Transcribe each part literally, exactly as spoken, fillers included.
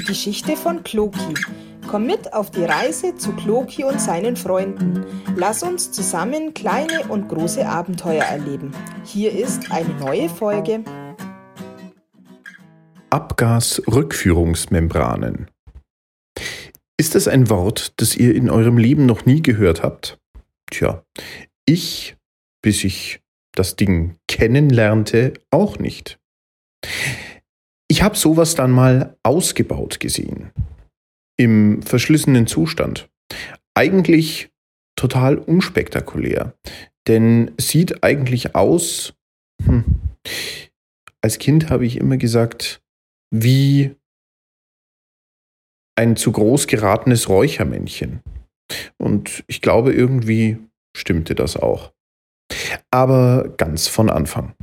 Die Geschichte von Kloki. Komm mit auf die Reise zu Kloki und seinen Freunden. Lass uns zusammen kleine und große Abenteuer erleben. Hier ist eine neue Folge. Abgasrückführungsmembranen. Ist das ein Wort, das ihr in eurem Leben noch nie gehört habt? Tja, ich, bis ich das Ding kennenlernte, auch nicht. Ich habe sowas dann mal ausgebaut gesehen. Im verschlissenen Zustand. Eigentlich total unspektakulär. Denn sieht eigentlich aus, hm, als Kind habe ich immer gesagt, wie ein zu groß geratenes Räuchermännchen. Und ich glaube, irgendwie stimmte das auch. Aber ganz von Anfang.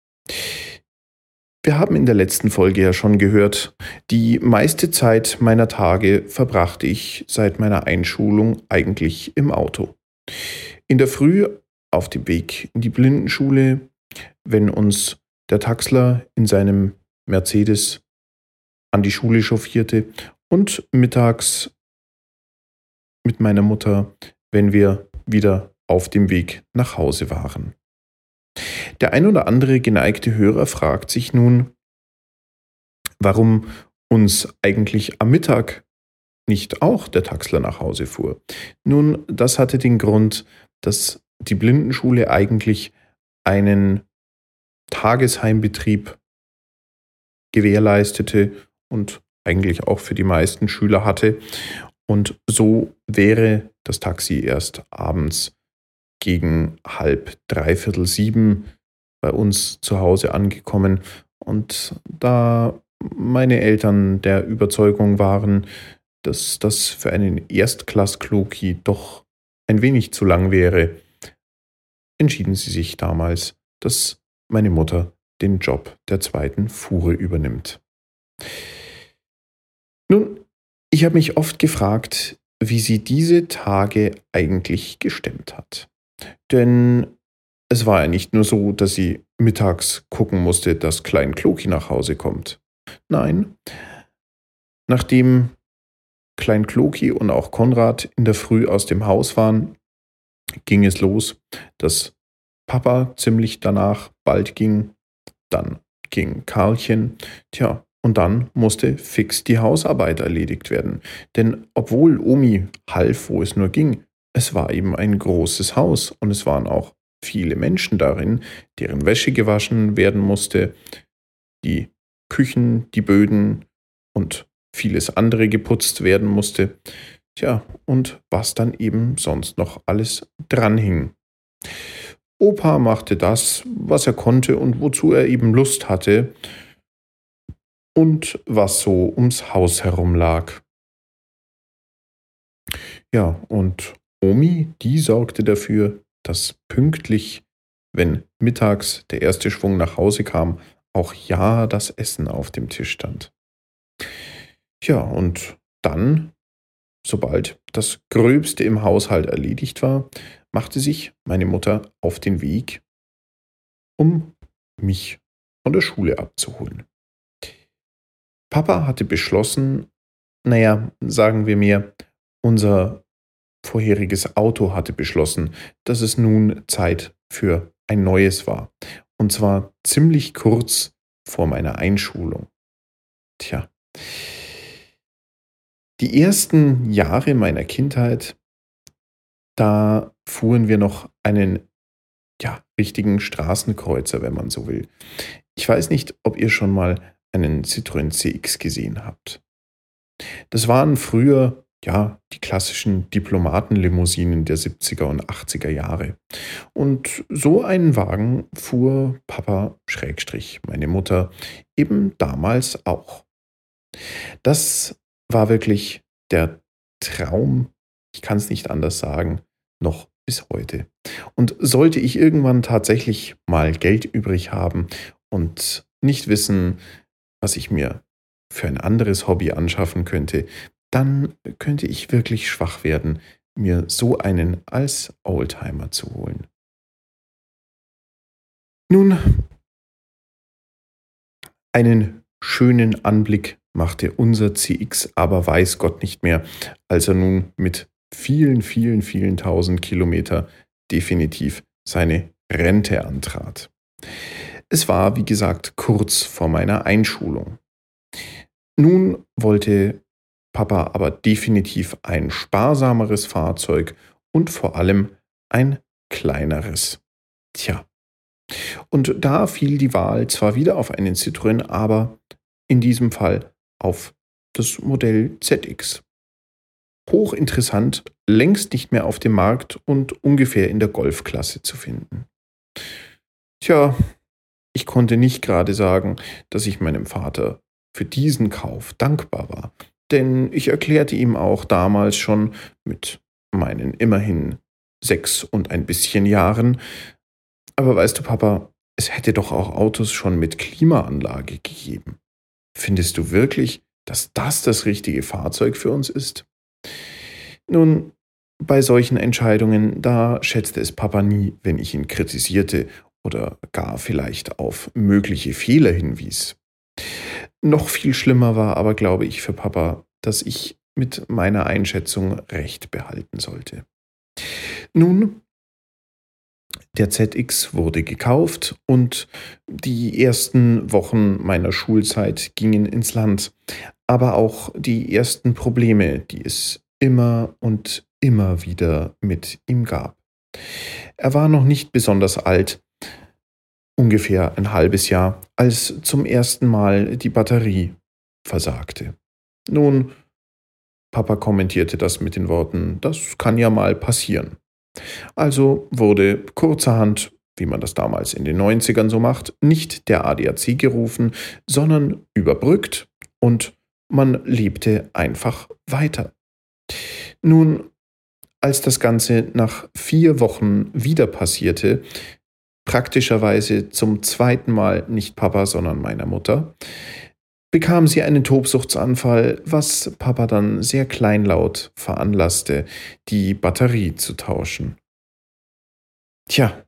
Wir haben in der letzten Folge ja schon gehört, die meiste Zeit meiner Tage verbrachte ich seit meiner Einschulung eigentlich im Auto. In der Früh auf dem Weg in die Blindenschule, wenn uns der Taxler in seinem Mercedes an die Schule chauffierte und mittags mit meiner Mutter, wenn wir wieder auf dem Weg nach Hause waren. Der ein oder andere geneigte Hörer fragt sich nun, warum uns eigentlich am Mittag nicht auch der Taxler nach Hause fuhr. Nun, das hatte den Grund, dass die Blindenschule eigentlich einen Tagesheimbetrieb gewährleistete und eigentlich auch für die meisten Schüler hatte. Und so wäre das Taxi erst abends gegen halb, dreiviertel sieben bei uns zu Hause angekommen. Und da meine Eltern der Überzeugung waren, dass das für einen Erstklass-Kloki doch ein wenig zu lang wäre, entschieden sie sich damals, dass meine Mutter den Job der zweiten Fuhre übernimmt. Nun, ich habe mich oft gefragt, wie sie diese Tage eigentlich gestemmt hat. Denn es war ja nicht nur so, dass sie mittags gucken musste, dass Klein Kloki nach Hause kommt. Nein, nachdem Klein Kloki und auch Konrad in der Früh aus dem Haus waren, ging es los, dass Papa ziemlich danach bald ging, dann ging Karlchen, tja, und dann musste fix die Hausarbeit erledigt werden. Denn obwohl Omi half, wo es nur ging, es war eben ein großes Haus und es waren auch viele Menschen darin, deren Wäsche gewaschen werden musste, die Küchen, die Böden und vieles andere geputzt werden musste. Tja, und was dann eben sonst noch alles dranhing. Opa machte das, was er konnte und wozu er eben Lust hatte und was so ums Haus herum lag. Ja, und Omi, die sorgte dafür, dass pünktlich, wenn mittags der erste Schwung nach Hause kam, auch ja das Essen auf dem Tisch stand. Ja, und dann, sobald das Gröbste im Haushalt erledigt war, machte sich meine Mutter auf den Weg, um mich von der Schule abzuholen. Papa hatte beschlossen, naja, sagen wir mir, unser vorheriges Auto hatte beschlossen, dass es nun Zeit für ein neues war. Und zwar ziemlich kurz vor meiner Einschulung. Tja, die ersten Jahre meiner Kindheit, da fuhren wir noch einen, ja, richtigen Straßenkreuzer, wenn man so will. Ich weiß nicht, ob ihr schon mal einen Citroën C X gesehen habt. Das waren früher, ja, die klassischen Diplomatenlimousinen der siebziger und achtziger Jahre. Und so einen Wagen fuhr Papa Schrägstrich, meine Mutter, eben damals auch. Das war wirklich der Traum, ich kann es nicht anders sagen, noch bis heute. Und sollte ich irgendwann tatsächlich mal Geld übrig haben und nicht wissen, was ich mir für ein anderes Hobby anschaffen könnte, dann könnte ich wirklich schwach werden, mir so einen als Oldtimer zu holen. Nun, einen schönen Anblick machte unser C X aber weiß Gott nicht mehr, als er nun mit vielen, vielen, vielen tausend Kilometer definitiv seine Rente antrat. Es war, wie gesagt, kurz vor meiner Einschulung. Nun wollte Papa aber definitiv ein sparsameres Fahrzeug und vor allem ein kleineres. Tja, und da fiel die Wahl zwar wieder auf einen Citroën, aber in diesem Fall auf das Modell Z X. Hochinteressant, längst nicht mehr auf dem Markt und ungefähr in der Golfklasse zu finden. Tja, ich konnte nicht gerade sagen, dass ich meinem Vater für diesen Kauf dankbar war, denn ich erklärte ihm auch damals schon mit meinen immerhin sechs und ein bisschen Jahren, aber weißt du, Papa, es hätte doch auch Autos schon mit Klimaanlage gegeben. Findest du wirklich, dass das das richtige Fahrzeug für uns ist? Nun, bei solchen Entscheidungen, da schätzte es Papa nie, wenn ich ihn kritisierte oder gar vielleicht auf mögliche Fehler hinwies. Noch viel schlimmer war aber, glaube ich, für Papa, dass ich mit meiner Einschätzung Recht behalten sollte. Nun, der Z X wurde gekauft und die ersten Wochen meiner Schulzeit gingen ins Land, aber auch die ersten Probleme, die es immer und immer wieder mit ihm gab. Er war noch nicht besonders alt, ungefähr ein halbes Jahr, als zum ersten Mal die Batterie versagte. Nun, Papa kommentierte das mit den Worten, das kann ja mal passieren. Also wurde kurzerhand, wie man das damals in den neunzigern so macht, nicht der A D A C gerufen, sondern überbrückt und man lebte einfach weiter. Nun, als das Ganze nach vier Wochen wieder passierte, praktischerweise zum zweiten Mal nicht Papa, sondern meiner Mutter, bekam sie einen Tobsuchtsanfall, was Papa dann sehr kleinlaut veranlasste, die Batterie zu tauschen. Tja,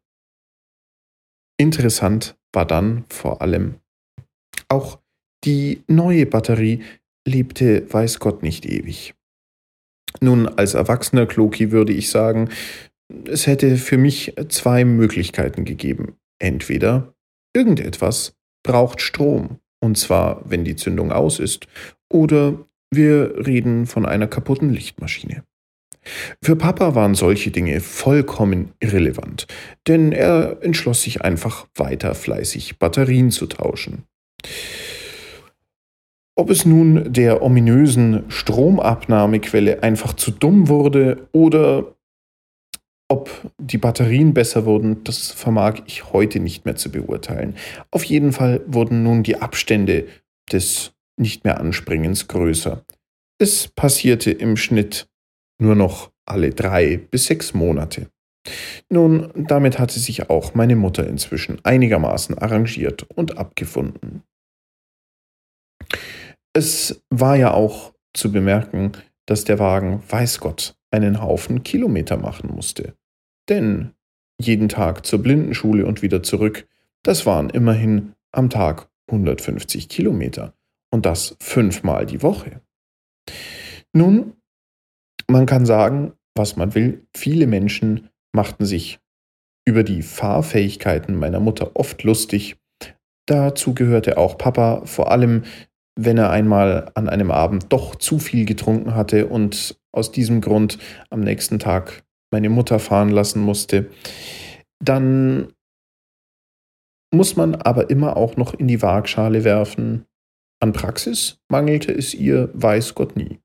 interessant war dann vor allem, auch die neue Batterie lebte weiß Gott nicht ewig. Nun, als erwachsener Kloki würde ich sagen, es hätte für mich zwei Möglichkeiten gegeben. Entweder irgendetwas braucht Strom, und zwar, wenn die Zündung aus ist, oder wir reden von einer kaputten Lichtmaschine. Für Papa waren solche Dinge vollkommen irrelevant, denn er entschloss sich einfach weiter fleißig Batterien zu tauschen. Ob es nun der ominösen Stromabnahmequelle einfach zu dumm wurde oder ob die Batterien besser wurden, das vermag ich heute nicht mehr zu beurteilen. Auf jeden Fall wurden nun die Abstände des nicht mehr Anspringens größer. Es passierte im Schnitt nur noch alle drei bis sechs Monate. Nun, damit hatte sich auch meine Mutter inzwischen einigermaßen arrangiert und abgefunden. Es war ja auch zu bemerken, dass der Wagen, weiß Gott, einen Haufen Kilometer machen musste. Denn jeden Tag zur Blindenschule und wieder zurück, das waren immerhin am Tag hundertfünfzig Kilometer. Und das fünfmal die Woche. Nun, man kann sagen, was man will, viele Menschen machten sich über die Fahrfähigkeiten meiner Mutter oft lustig. Dazu gehörte auch Papa, vor allem wenn er einmal an einem Abend doch zu viel getrunken hatte und aus diesem Grund am nächsten Tag meine Mutter fahren lassen musste. Dann muss man aber immer auch noch in die Waagschale werfen. An Praxis mangelte es ihr, weiß Gott nie.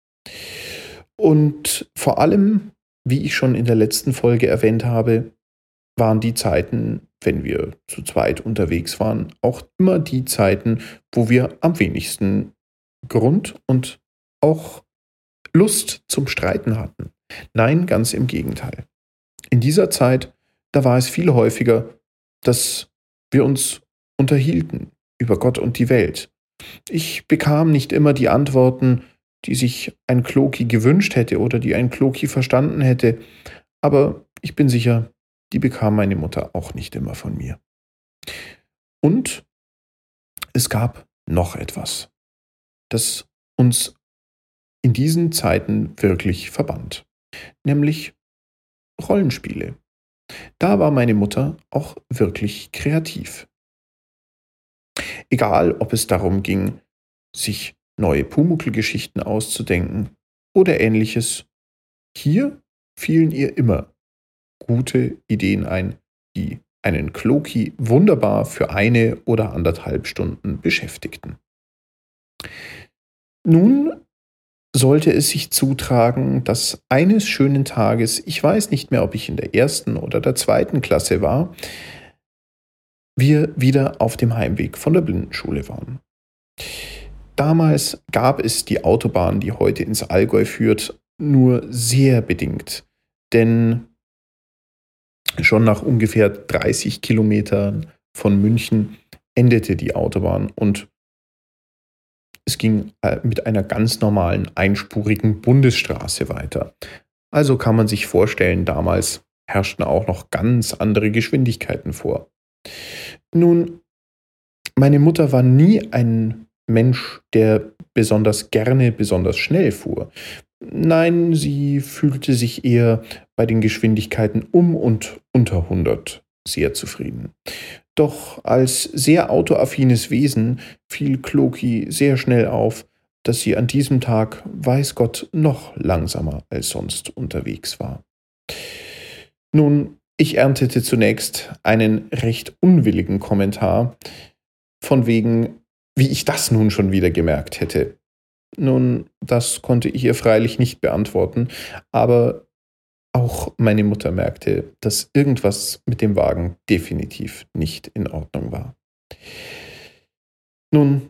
Und vor allem, wie ich schon in der letzten Folge erwähnt habe, waren die Zeiten, wenn wir zu zweit unterwegs waren, auch immer die Zeiten, wo wir am wenigsten Grund und auch Lust zum Streiten hatten. Nein, ganz im Gegenteil. In dieser Zeit, da war es viel häufiger, dass wir uns unterhielten über Gott und die Welt. Ich bekam nicht immer die Antworten, die sich ein Kloki gewünscht hätte oder die ein Kloki verstanden hätte, aber ich bin sicher, die bekam meine Mutter auch nicht immer von mir. Und es gab noch etwas. das uns in diesen Zeiten wirklich verband, nämlich Rollenspiele. Da war meine Mutter auch wirklich kreativ. Egal, ob es darum ging, sich neue Pumuckl-Geschichten auszudenken oder ähnliches, hier fielen ihr immer gute Ideen ein, die einen Kloki wunderbar für eine oder anderthalb Stunden beschäftigten. Nun sollte es sich zutragen, dass eines schönen Tages, ich weiß nicht mehr, ob ich in der ersten oder der zweiten Klasse war, wir wieder auf dem Heimweg von der Blindenschule waren. Damals gab es die Autobahn, die heute ins Allgäu führt, nur sehr bedingt, denn schon nach ungefähr dreißig Kilometern von München endete die Autobahn und es ging mit einer ganz normalen einspurigen Bundesstraße weiter. Also kann man sich vorstellen, damals herrschten auch noch ganz andere Geschwindigkeiten vor. Nun, meine Mutter war nie ein Mensch, der besonders gerne, besonders schnell fuhr. Nein, sie fühlte sich eher bei den Geschwindigkeiten um und unter hundert sehr zufrieden. Doch als sehr autoaffines Wesen fiel Kloki sehr schnell auf, dass sie an diesem Tag, weiß Gott, noch langsamer als sonst unterwegs war. Nun, ich erntete zunächst einen recht unwilligen Kommentar, von wegen, wie ich das nun schon wieder gemerkt hätte. Nun, das konnte ich ihr freilich nicht beantworten, aber auch meine Mutter merkte, dass irgendwas mit dem Wagen definitiv nicht in Ordnung war. Nun,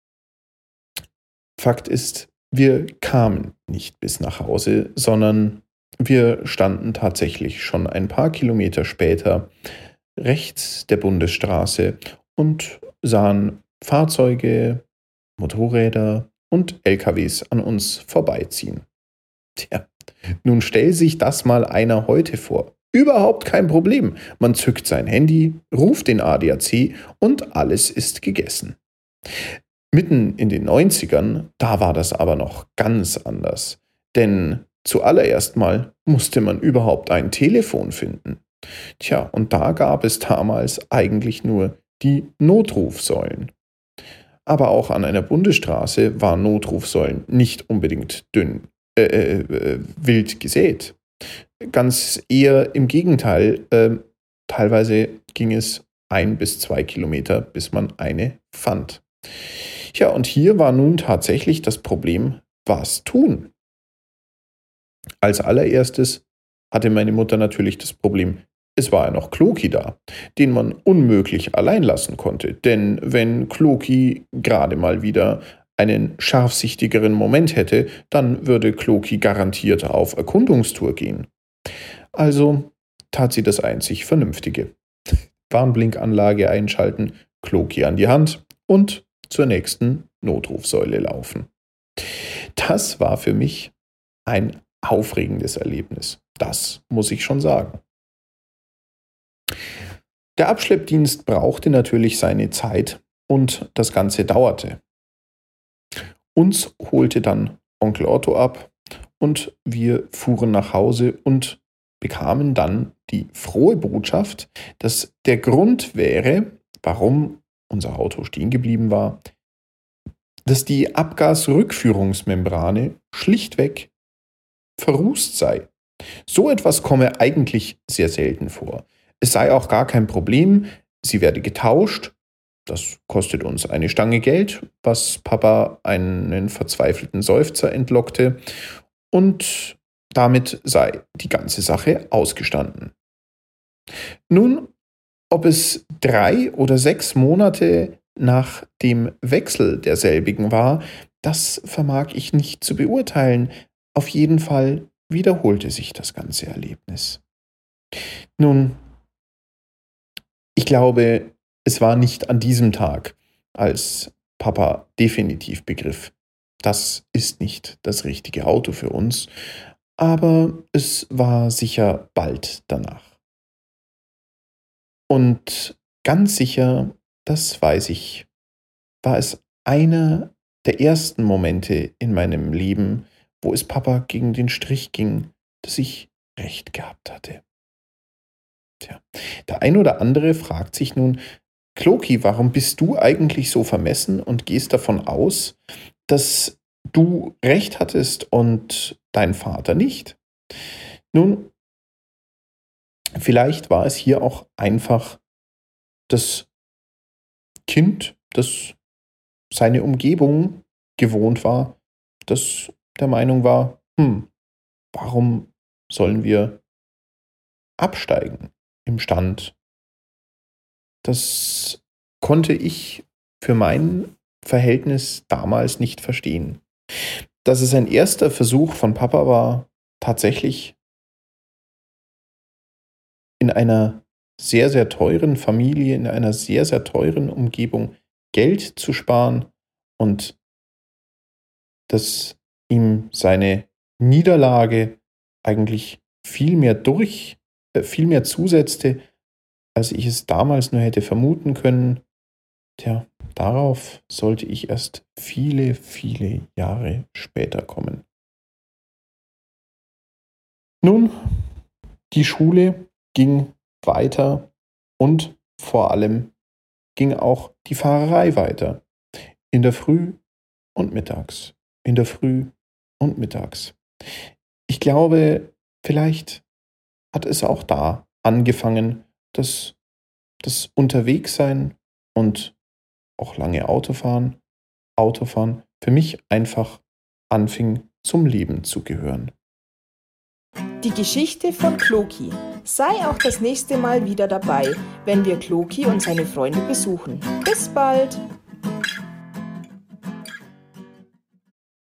Fakt ist, wir kamen nicht bis nach Hause, sondern wir standen tatsächlich schon ein paar Kilometer später rechts der Bundesstraße und sahen Fahrzeuge, Motorräder und L K Ws an uns vorbeiziehen. Tja, nun stell sich das mal einer heute vor. Überhaupt kein Problem. Man zückt sein Handy, ruft den A D A C und alles ist gegessen. Mitten in den neunzigern, da war das aber noch ganz anders. Denn zuallererst mal musste man überhaupt ein Telefon finden. Tja, und da gab es damals eigentlich nur die Notrufsäulen. Aber auch an einer Bundesstraße waren Notrufsäulen nicht unbedingt dünn, äh, äh, wild gesät. Ganz eher im Gegenteil, äh, teilweise ging es ein bis zwei Kilometer, bis man eine fand. Ja, und hier war nun tatsächlich das Problem, was tun? Als allererstes hatte meine Mutter natürlich das Problem, es war ja noch Kloki da, den man unmöglich allein lassen konnte. Denn wenn Kloki gerade mal wieder einen scharfsichtigeren Moment hätte, dann würde Kloki garantiert auf Erkundungstour gehen. Also tat sie das einzig Vernünftige. Warnblinkanlage einschalten, Kloki an die Hand und zur nächsten Notrufsäule laufen. Das war für mich ein aufregendes Erlebnis. Das muss ich schon sagen. Der Abschleppdienst brauchte natürlich seine Zeit und das Ganze dauerte. Uns holte dann Onkel Otto ab und wir fuhren nach Hause und bekamen dann die frohe Botschaft, dass der Grund wäre, warum unser Auto stehen geblieben war, dass die Abgasrückführungsmembrane schlichtweg verrußt sei. So etwas komme eigentlich sehr selten vor. Es sei auch gar kein Problem, sie werde getauscht. Das kostet uns eine Stange Geld, was Papa einen verzweifelten Seufzer entlockte. Und damit sei die ganze Sache ausgestanden. Nun, ob es drei oder sechs Monate nach dem Wechsel derselbigen war, das vermag ich nicht zu beurteilen. Auf jeden Fall wiederholte sich das ganze Erlebnis. Nun, ich glaube, es war nicht an diesem Tag, als Papa definitiv begriff, das ist nicht das richtige Auto für uns, aber es war sicher bald danach. Und ganz sicher, das weiß ich, war es einer der ersten Momente in meinem Leben, wo es Papa gegen den Strich ging, dass ich recht gehabt hatte. Tja, der ein oder andere fragt sich nun: Kloki, warum bist du eigentlich so vermessen und gehst davon aus, dass du recht hattest und dein Vater nicht? Nun, vielleicht war es hier auch einfach das Kind, das seine Umgebung gewohnt war, das der Meinung war, hm, warum sollen wir absteigen im Stand? Das konnte ich für mein Verhältnis damals nicht verstehen. Dass es ein erster Versuch von Papa war, tatsächlich in einer sehr, sehr teuren Familie, in einer sehr, sehr teuren Umgebung Geld zu sparen und dass ihm seine Niederlage eigentlich viel mehr durch, äh, viel mehr zusetzte, als ich es damals nur hätte vermuten können. Tja, darauf sollte ich erst viele, viele Jahre später kommen. Nun, die Schule ging weiter und vor allem ging auch die Fahrerei weiter. In der Früh und mittags. In der Früh und mittags. Ich glaube, vielleicht hat es auch da angefangen, dass das Unterwegssein und auch lange Autofahren, Autofahren für mich einfach anfing zum Leben zu gehören. Die Geschichte von Kloki. Sei auch das nächste Mal wieder dabei, wenn wir Kloki und seine Freunde besuchen. Bis bald!